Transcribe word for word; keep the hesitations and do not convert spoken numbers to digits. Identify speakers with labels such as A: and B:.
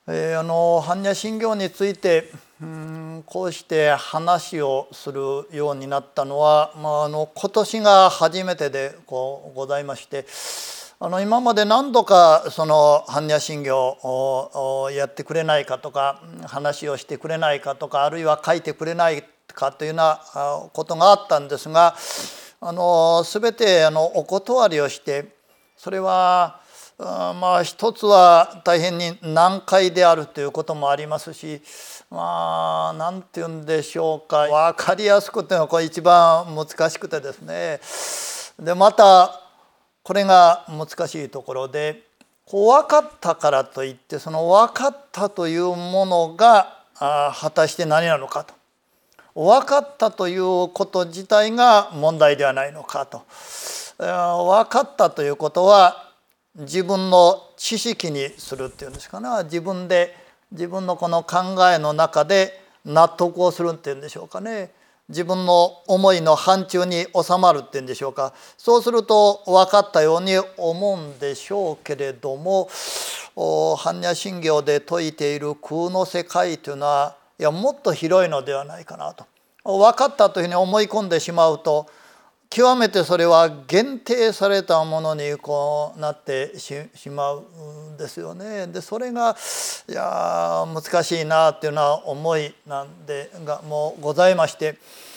A: えー、あの般若心経についてうんこうして話をするようになったのは、まあ、あの今年が初めてでこうございまして、あの今まで何度かその般若心経をやってくれないかとか話をしてくれないかとか、あるいは書いてくれないかというようなことがあったんですが、あの全てあのお断りをして、それはまあ一つは大変に難解であるということもありますし、まあ何て言うんでしょうか、分かりやすくというのはこれ一番難しくてですね。でまたこれが難しいところで、こう分かったからといってその分かったというものが果たして何なのかと、分かったということ自体が問題ではないのかと。分かったということは自分の知識にするっていうんですかね、自分で自分のこの考えの中で納得をするっていうんでしょうかね、自分の思いの範疇に収まるっていうんでしょうか、そうすると分かったように思うんでしょうけれども、般若心経で説いている空の世界というのはいやもっと広いのではないかなと。分かったというふうに思い込んでしまうと、極めてそれは限定されたものにこうなってしまうんですよね。でそれがいや難しいなっていうような思いなんでがもうございまして、